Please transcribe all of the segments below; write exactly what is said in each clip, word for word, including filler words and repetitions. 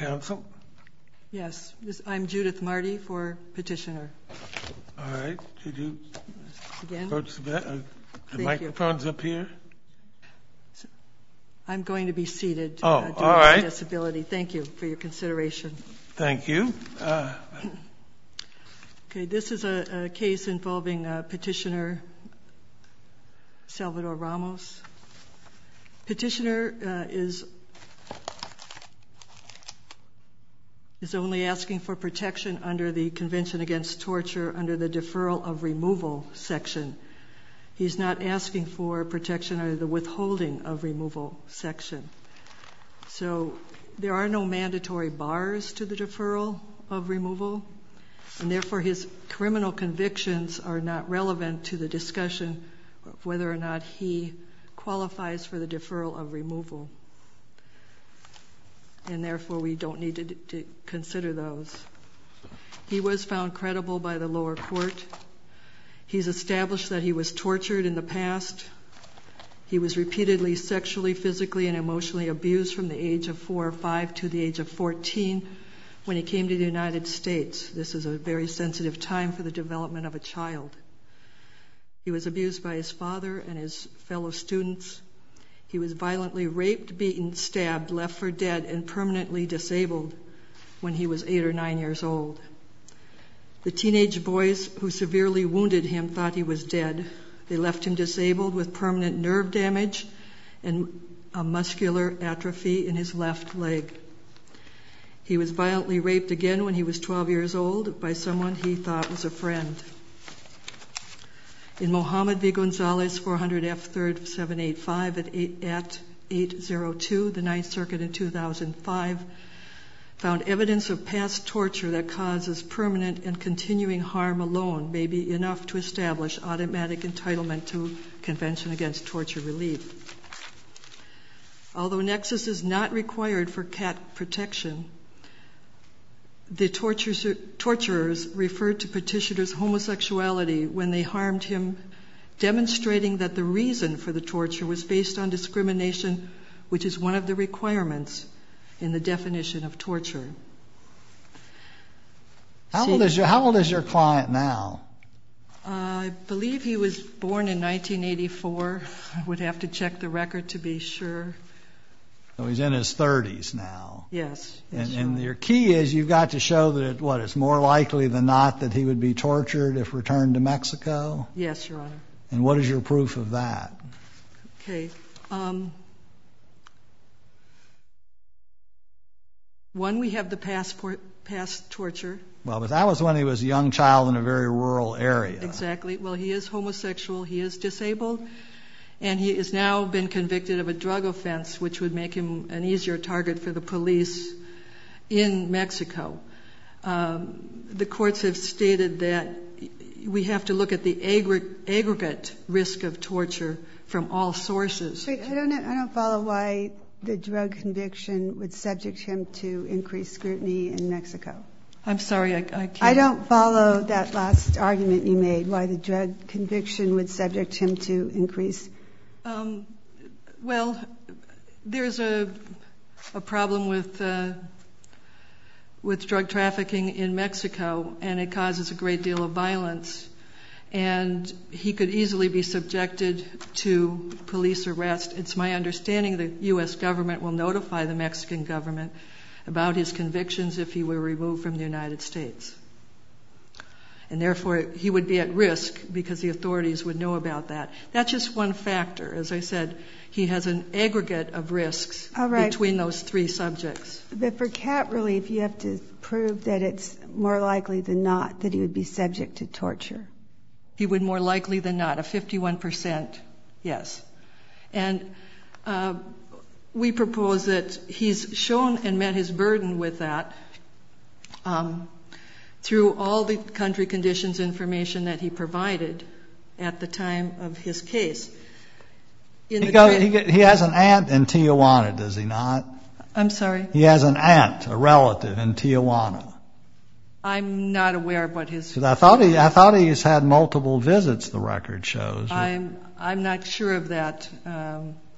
Counsel? Yes, this, I'm Judith Marty for petitioner. All right. Did you Again? approach the, uh, the Thank microphone's you. up here? So I'm going to be seated oh, uh, due to all my right. disability. Thank you for your consideration. Thank you. Uh, okay, this is a, a case involving uh, petitioner Salvador Ramos. Petitioner uh, is is only asking for protection under the Convention Against Torture under the Deferral of Removal section. He's not asking for protection under the Withholding of Removal section. So there are no mandatory bars to the deferral of removal, and therefore his criminal convictions are not relevant to the discussion of whether or not he qualifies for the deferral of removal. And therefore we don't need to, to consider those. He was found credible by the lower court. He's established that he was tortured in the past. He was repeatedly sexually, physically, and emotionally abused from the age of four or five to the age of fourteen when he came to the United States. This is a very sensitive time for the development of a child. He was abused by his father and his fellow students. He was violently raped, beaten, stabbed, left for dead, and permanently disabled when he was eight or nine years old. The teenage boys who severely wounded him thought he was dead. They left him disabled with permanent nerve damage and a muscular atrophy in his left leg. He was violently raped again when he was twelve years old by someone he thought was a friend. In Mohammed v. Gonzalez, four hundred F third seven eighty-five at eight oh two, the Ninth Circuit in two thousand five found evidence of past torture that causes permanent and continuing harm alone may be enough to establish automatic entitlement to Convention Against Torture relief. Although nexus is not required for cat protection, the torturers, torturers referred to petitioner's homosexuality when they harmed him, demonstrating that the reason for the torture was based on discrimination, which is one of the requirements in the definition of torture. How See, old is your How old is your client now? Uh, I believe he was born in nineteen eighty-four. I would have to check the record to be sure. So he's in his thirties now. Yes. And, yes, and Your your key is you've got to show that it, what it's more likely than not that he would be tortured if returned to Mexico. Yes, Your Honor. And what is your proof of that? Okay. Um, one, we have the passport, past torture. Well, but that was when he was a young child in a very rural area. Exactly. Well, he is homosexual. He is disabled. And he has now been convicted of a drug offense, which would make him an easier target for the police in Mexico. Um, the courts have stated that we have to look at the aggr- aggregate risk of torture from all sources. Wait, I don't, I don't follow why the drug conviction would subject him to increased scrutiny in Mexico. I'm sorry, I, I can't. I don't follow that last argument you made, why the drug conviction would subject him to increased. Um, well, there's a, a problem with uh, with drug trafficking in Mexico, and it causes a great deal of violence. And he could easily be subjected to police arrest. It's my understanding the U S government will notify the Mexican government about his convictions if he were removed from the United States. And therefore, he would be at risk because the authorities would know about that. That's just one factor. As I said, he has an aggregate of risks right. between those three subjects. But for cat relief, you have to prove that it's more likely than not that he would be subject to torture. He would more likely than not, a fifty-one percent, yes. And uh, we propose that he's shown and met his burden with that. Um, through all the country conditions information that he provided at the time of his case. In he, the goes, tra- he, he has an aunt in Tijuana, does he not? I'm sorry? He has an aunt, a relative in Tijuana. I'm not aware of what his... I thought he, I thought he's had multiple visits, the record shows. I'm, I'm not sure of that. Um,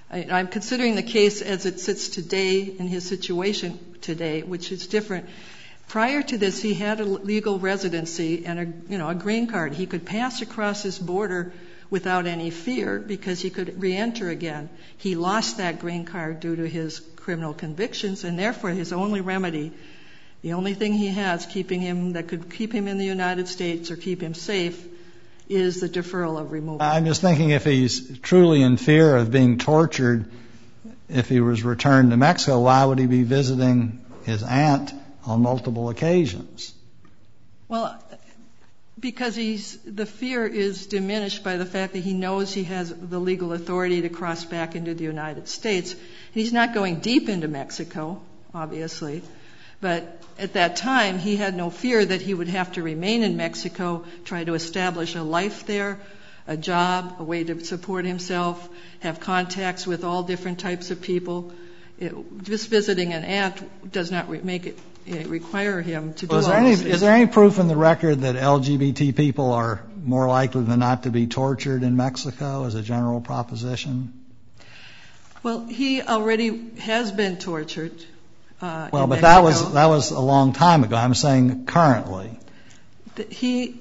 I, I'm considering the case as it sits today in his situation today, which is different. Prior to this, he had a legal residency and a, you know, a green card. He could pass across his border without any fear because he could reenter again. He lost that green card due to his criminal convictions, and therefore his only remedy, the only thing he has keeping him that could keep him in the United States or keep him safe, is the deferral of removal. I'm just thinking if he's truly in fear of being tortured, if he was returned to Mexico, why would he be visiting his aunt on multiple occasions? Well, because he's, the fear is diminished by the fact that he knows he has the legal authority to cross back into the United States. And he's not going deep into Mexico, obviously. But at that time, he had no fear that he would have to remain in Mexico, try to establish a life there, a job, a way to support himself, have contacts with all different types of people. It, just visiting an aunt does not re- make it, it require him to do well, is all there any, those things. Is there any proof in the record that L G B T people are more likely than not to be tortured in Mexico as a general proposition? Well, he already has been tortured. Uh, well, in but Mexico. that was that was a long time ago. I'm saying currently. He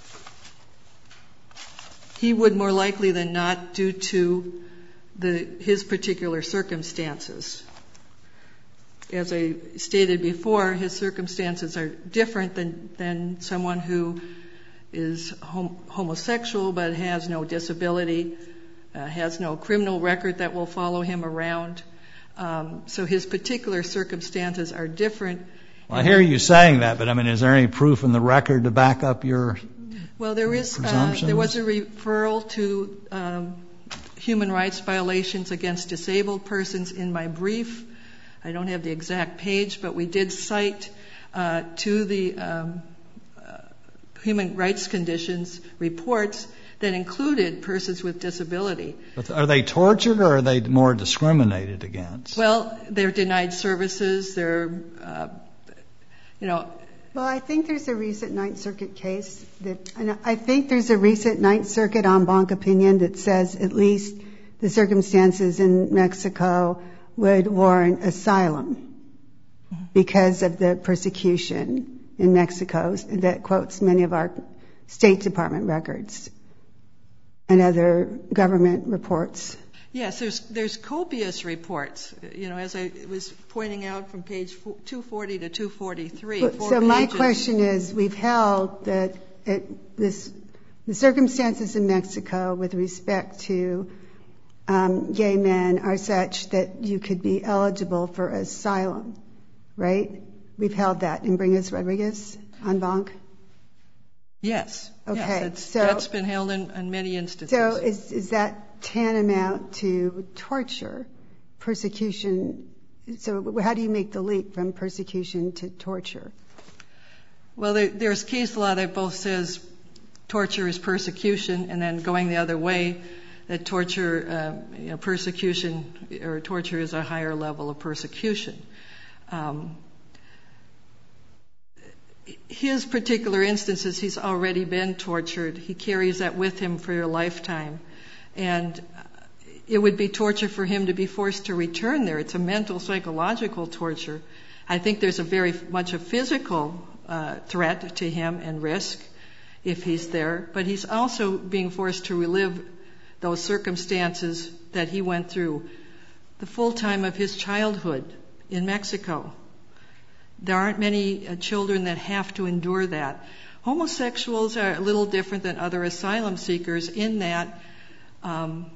he would more likely than not, due to the his particular circumstances. As I stated before, his circumstances are different than than someone who is hom- homosexual but has no disability, uh, has no criminal record that will follow him around. Um, so his particular circumstances are different. Well, I hear you saying that, but I mean, is there any proof in the record to back up your Well, there is. Uh, there was a referral to um, human rights violations against disabled persons in my brief. I don't have the exact page, but we did cite uh, to the um, uh, human rights conditions reports that included persons with disability. But are they tortured or are they more discriminated against? Well, they're denied services. They're, uh, you know. Well, I think there's a recent Ninth Circuit case that, and I think there's a recent Ninth Circuit en banc opinion that says at least the circumstances in Mexico would warrant asylum because of the persecution in Mexico that quotes many of our State Department records and other government reports. Yes, there's there's copious reports. You know, as I was pointing out from page two forty to two forty-three. But, so pages. My question is, we've held that it, this the circumstances in Mexico with respect to um, gay men are such that you could be eligible for asylum, right? We've held that in Bringas Rodriguez en banc. Yes. Okay. Yes, that's, so that's been held in, in many instances. So is is that tantamount to torture, persecution? So how do you make the leap from persecution to torture? Well, there, there's case law that both says torture is persecution, and then going the other way, that torture, uh, you know, persecution or torture is a higher level of persecution. Um, his particular instances, he's already been tortured. He carries that with him for your lifetime. And it would be torture for him to be forced to return there. It's a mental, psychological torture. I think there's a very much a physical uh, threat to him and risk if he's there. But he's also being forced to relive those circumstances that he went through the full time of his childhood in Mexico. There aren't many uh, children that have to endure that. Homosexuals are a little different than other asylum seekers in that um,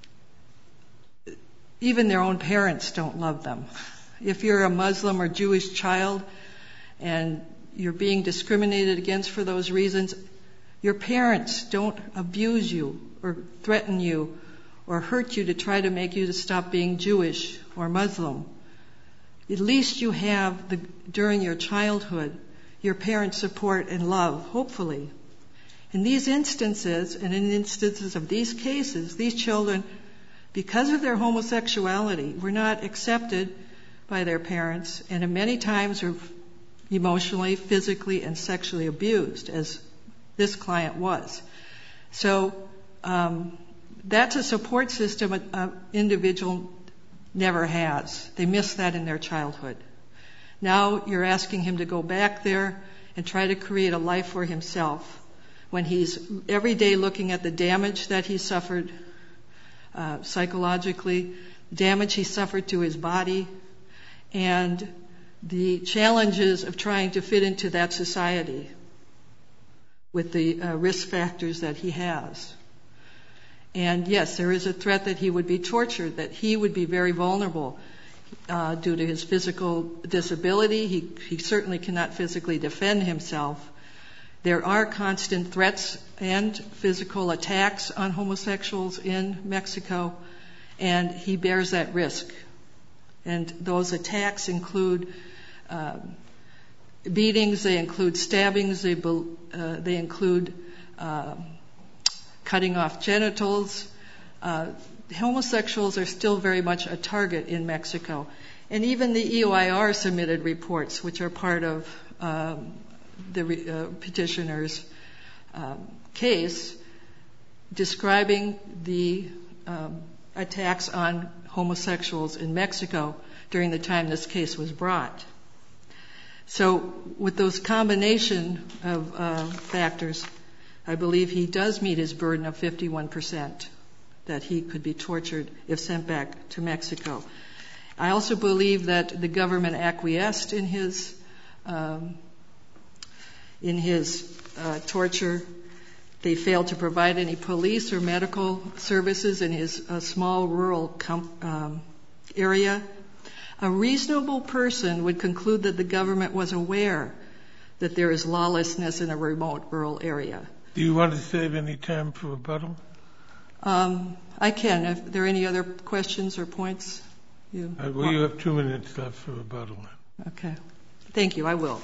even their own parents don't love them. If you're a Muslim or Jewish child and you're being discriminated against for those reasons, your parents don't abuse you or threaten you or hurt you to try to make you to stop being Jewish or Muslim. At least you have, the, during your childhood, your parents' support and love, hopefully. In these instances, and in instances of these cases, these children, because of their homosexuality, were not accepted by their parents, and many times were emotionally, physically, and sexually abused, as this client was. So um, that's a support system an individual never has. They miss that in their childhood. Now you're asking him to go back there and try to create a life for himself when he's every day looking at the damage that he suffered uh, psychologically, damage he suffered to his body, and the challenges of trying to fit into that society with the uh, risk factors that he has. And yes, there is a threat that he would be tortured, that he would be very vulnerable uh, due to his physical disability. He, he certainly cannot physically defend himself. There are constant threats and physical attacks on homosexuals in Mexico, and he bears that risk. And those attacks include uh, beatings, they include stabbings, they, uh, they include uh, cutting off genitals. Uh, homosexuals are still very much a target in Mexico. And even the E O I R submitted reports, which are part of um, the re- uh, petitioner's um, case, describing the um, attacks on homosexuals in Mexico during the time this case was brought. So with those combination of uh, factors, I believe he does meet his burden of fifty-one percent, that he could be tortured if sent back to Mexico. I also believe that the government acquiesced in his um, in his uh, torture. They failed to provide any police or medical services in his uh, small rural com- um, area. A reasonable person would conclude that the government was aware that there is lawlessness in a remote rural area. Do you want to save any time for rebuttal? Um, I can. Are there any other questions or points? You uh, well, you have two minutes left for rebuttal. Okay. Thank you. I will.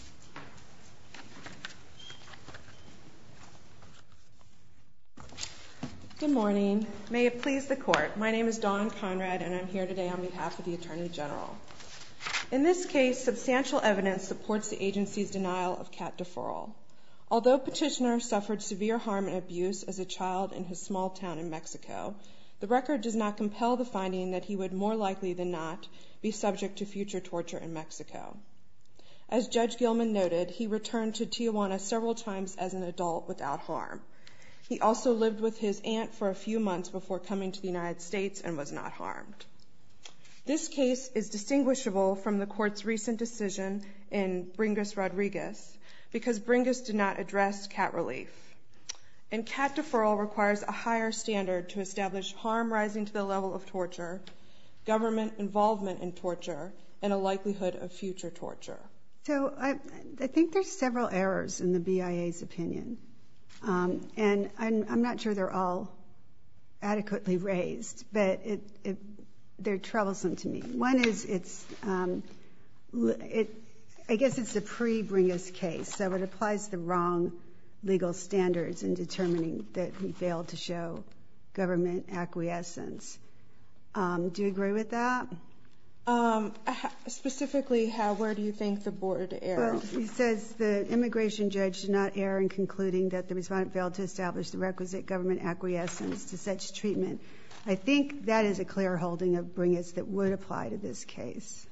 Good morning. May it please the Court. My name is Dawn Conrad, and I'm here today on behalf of the Attorney General. In this case, substantial evidence supports the agency's denial of cat deferral. Although petitioner suffered severe harm and abuse as a child in his small town in Mexico, the record does not compel the finding that he would more likely than not be subject to future torture in Mexico. As Judge Gilman noted, he returned to Tijuana several times as an adult without harm. He also lived with his aunt for a few months before coming to the United States and was not harmed. This case is distinguishable from the Court's recent decision in Bringas-Rodriguez because Bringas did not address cat relief. And cat deferral requires a higher standard to establish harm rising to the level of torture, government involvement in torture, and a likelihood of future torture. So I, I think there's several errors in the B I A's opinion. Um, and I'm, I'm not sure they're all adequately raised, but it, it, they're troublesome to me. One is it's, um, it, I guess it's a pre-Bringas case, so it applies the wrong legal standards in determining that he failed to show government acquiescence. Um, do you agree with that? Um, specifically, how, where do you think the board erred? Well, he says the immigration judge did not err in concluding that the respondent failed to establish the requisite government acquiescence to such treatment. I think that is a clear holding of Bringas that would apply to this case.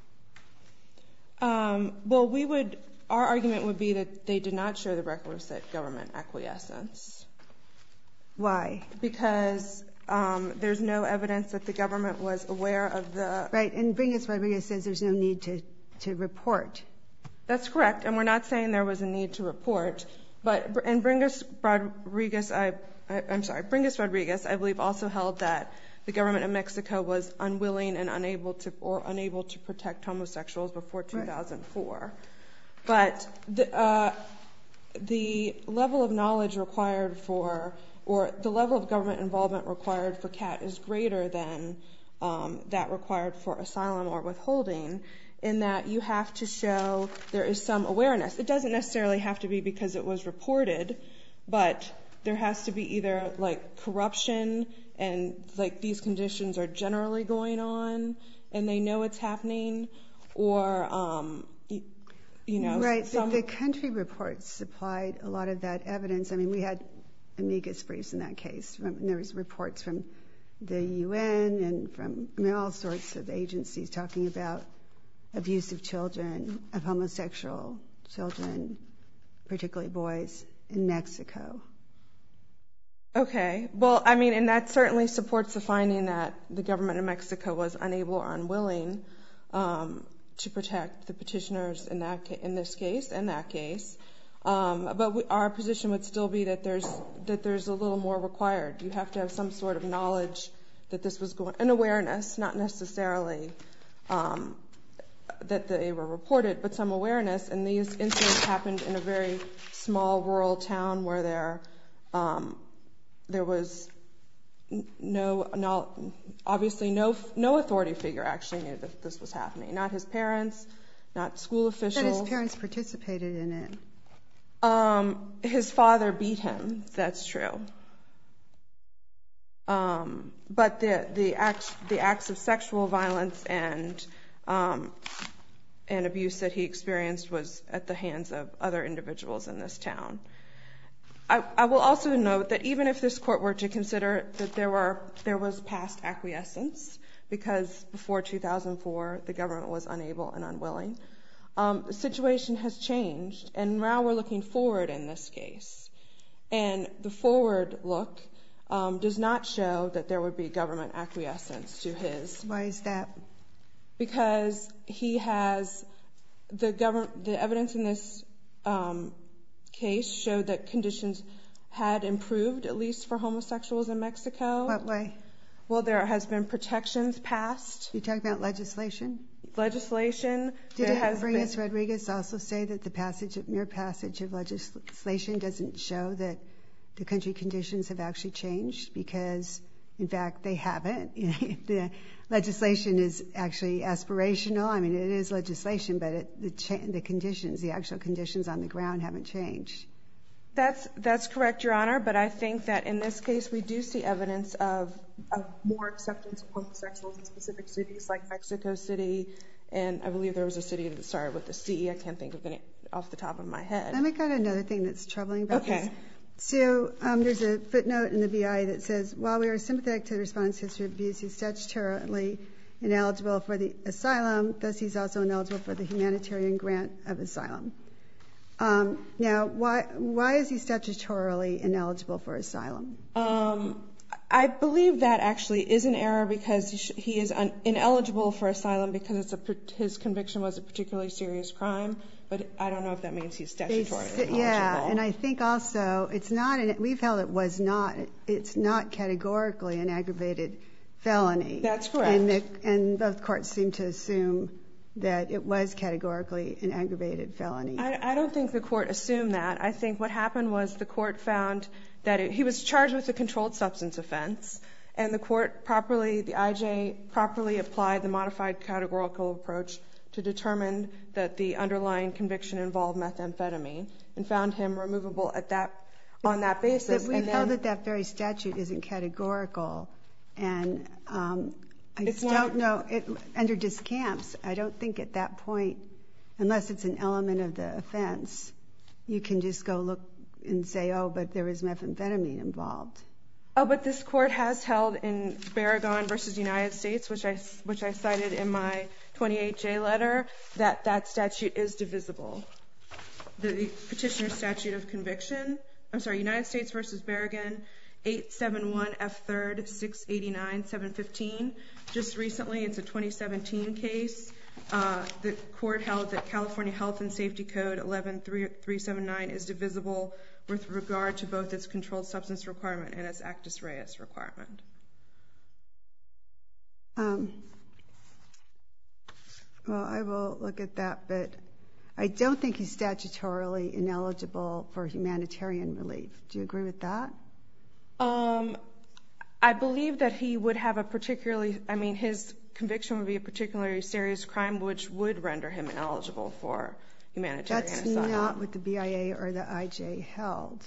Um, well, we would, our argument would be that they did not show the requisite government acquiescence. Why? Because Um, there's no evidence that the government was aware of the... Right, and Bringas-Rodriguez says there's no need to, to report. That's correct, and we're not saying there was a need to report. But in Bringas-Rodriguez, I, I, I'm sorry, Bringas-Rodriguez, I believe, also held that the government of Mexico was unwilling and unable to, or unable to protect homosexuals before two thousand four. Right. But the, uh, the level of knowledge required for... or the level of government involvement required for cat is greater than um, that required for asylum or withholding, in that you have to show there is some awareness. It doesn't necessarily have to be because it was reported, but there has to be either like corruption and like these conditions are generally going on and they know it's happening, or um, you, you know, right. Some... The, the country reports supplied a lot of that evidence. I mean, we had amicus briefs in that case. And there was reports from the U N and from I mean, all sorts of agencies talking about abuse of children, of homosexual children, particularly boys, in Mexico. Okay. Well, I mean, and that certainly supports the finding that the government of Mexico was unable or unwilling um, to protect the petitioners in that ca- in this case and that case. Um, but we, our position would still be that there's that there's a little more required. You have to have some sort of knowledge that this was going, an awareness, not necessarily um, that they were reported, but some awareness. And these incidents happened in a very small rural town where there um, there was no, no, obviously no no authority figure actually knew that this was happening. Not his parents, not school officials. But his parents participated in it. Um, his father beat him. That's true. Um, but the the acts the acts of sexual violence and um, and abuse that he experienced was at the hands of other individuals in this town. I, I will also note that even if this court were to consider that there were there was past acquiescence, because before two thousand four the government was unable and unwilling, um, the situation has changed, and now we're looking forward in this case. And the forward look um, does not show that there would be government acquiescence to his. Why is that? Because he has the government. The evidence in this um, case showed that conditions had improved, at least for homosexuals in Mexico. What way? Well, there has been protections passed. You talking about legislation? Legislation. Did there has Reyes been, Rodriguez also say that the passage, of, mere passage of legislation doesn't show that the country conditions have actually changed? Because, in fact, they haven't. The legislation is actually aspirational. I mean, it is legislation, but it, the, cha- the conditions, the actual conditions on the ground haven't changed. That's that's correct, Your Honor. But I think that in this case we do see evidence of, of more acceptance of homosexuals in specific cities like Mexico City, and I believe there was a city that started with a C. I can't think of the name off the top of my head. Let me got another thing that's troubling about okay. this. So um, there's a footnote in the B I that says, while we are sympathetic to the respondent's history of abuse, he's statutorily ineligible for the asylum. Thus, he's also ineligible for the humanitarian grant of asylum. Um, now, why why is he statutorily ineligible for asylum? Um, I believe that actually is an error because he, sh- he is un- ineligible for asylum because it's a, his conviction was a particularly serious crime. But I don't know if that means he's statutorily ineligible. Yeah, and I think also it's not. An, we've held it was not. It's not categorically an aggravated felony. That's correct. And, the, and both courts seem to assume that it was categorically an aggravated felony. I, I don't think the court assumed that. I think what happened was the court found that it, he was charged with a controlled substance offense, and the court properly, the I J properly applied the modified categorical approach to determine that the underlying conviction involved methamphetamine and found him removable at that on that basis. But we've and then, held that that very statute isn't categorical, and um, I It's don't not- know, it, under discamps, I don't think at that point, unless it's an element of the offense, you can just go look and say, oh, but there was methamphetamine involved. Oh, but this court has held in Barragan versus United States, which I, which I cited in my twenty-eight J letter, that that statute is divisible. The, the petitioner statute of conviction, I'm sorry, United States versus Barragan, eight seventy-one F third six eighty-nine seven fifteen. Just recently, it's a twenty seventeen case. Uh, the court held that California Health and Safety Code eleven three seventy-nine is divisible with regard to both its controlled substance requirement and its actus reus requirement. Um, well, I will look at that, but I don't think he's statutorily ineligible for humanitarian relief. Do you agree with that? Um, I believe that he would have a particularly, I mean, his conviction would be a particularly serious crime, which would render him ineligible for humanitarian That's asylum. not what the B I A or the I J held.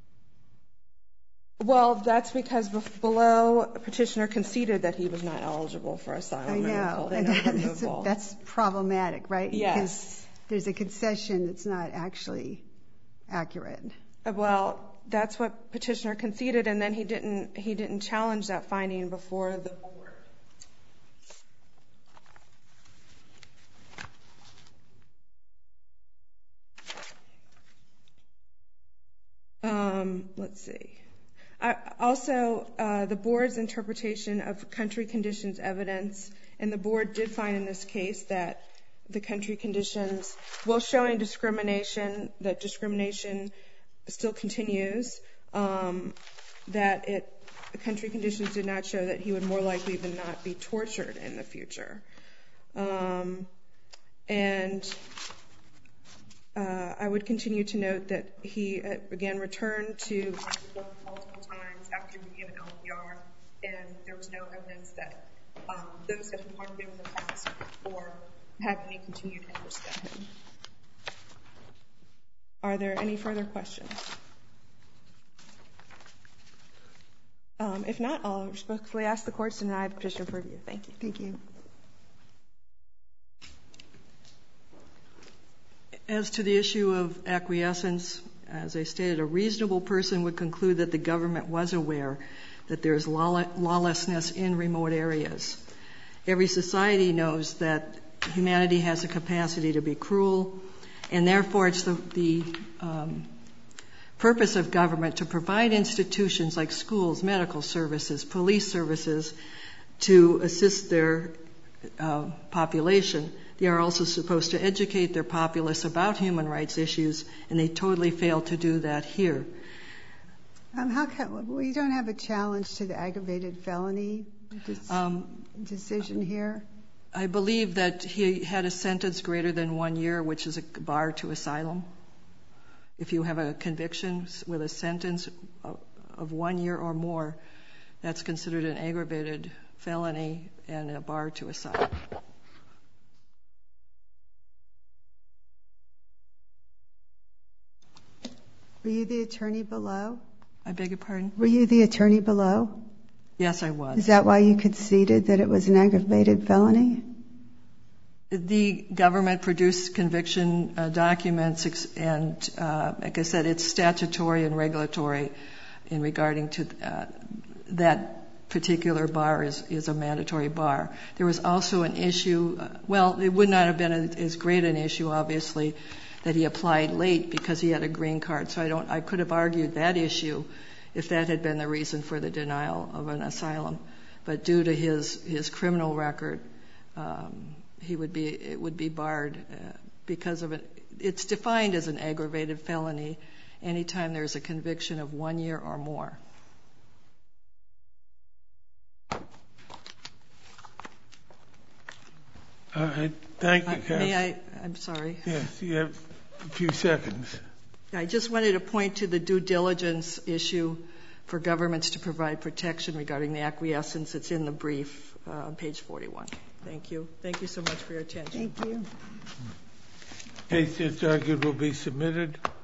Well, that's because bef- below, a petitioner conceded that he was not eligible for asylum. I know. And And and that's, that's problematic, right? Yes. Because there's a concession that's not actually accurate. Well, that's what petitioner conceded, and then he didn't he didn't challenge that finding before the board. Um, let's see. I, also, uh, the board's interpretation of country conditions evidence, and the board did find in this case that the country conditions, while showing discrimination, that discrimination still continues, um, that it, the country conditions did not show that he would more likely than not be tortured in the future. Um, and uh, I would continue to note that he, uh, again, returned to multiple times after being given L P R, and there was no evidence that um, those that had harmed him in the past or had any continued interest in him. Are there any further questions? Um, if not, I'll respectfully ask the court to deny the petition for review. Thank you. Thank you. As to the issue of acquiescence, as I stated, a reasonable person would conclude that the government was aware that there is lawlessness in remote areas. Every society knows that humanity has a capacity to be cruel, and therefore it's the, the um, purpose of government to provide institutions like schools, medical services, police services to assist their uh, population. They are also supposed to educate their populace about human rights issues, and they totally fail to do that here. Um, how can, we don't have a challenge to the aggravated felony dis- um, decision here? I believe that he had a sentence greater than one year, which is a bar to asylum. If you have a conviction with a sentence of one year or more, that's considered an aggravated felony and a bar to asylum. Were you the attorney below? I beg your pardon? Were you the attorney below? Yes, I was. Is that why you conceded that it was an aggravated felony? The government produced conviction uh, documents, and uh, like I said, it's statutory and regulatory in regarding to uh, that particular bar is, is a mandatory bar. There was also an issue, uh, well, it would not have been a, as great an issue, obviously, that he applied late because he had a green card. So I don't, I could have argued that issue if that had been the reason for the denial of an asylum. But due to his, his criminal record, um, he would be, it would be barred uh, because of it. It's defined as an aggravated felony anytime there's a conviction of one year or more. All right. Thank you, Uh, Counsel. may I, I'm sorry. Yes, you have a few seconds. I just wanted to point to the due diligence issue for governments to provide protection regarding the acquiescence. It's in the brief uh, on page forty-one. Thank you. Thank you so much for your attention. Thank you. Case just argued will be submitted.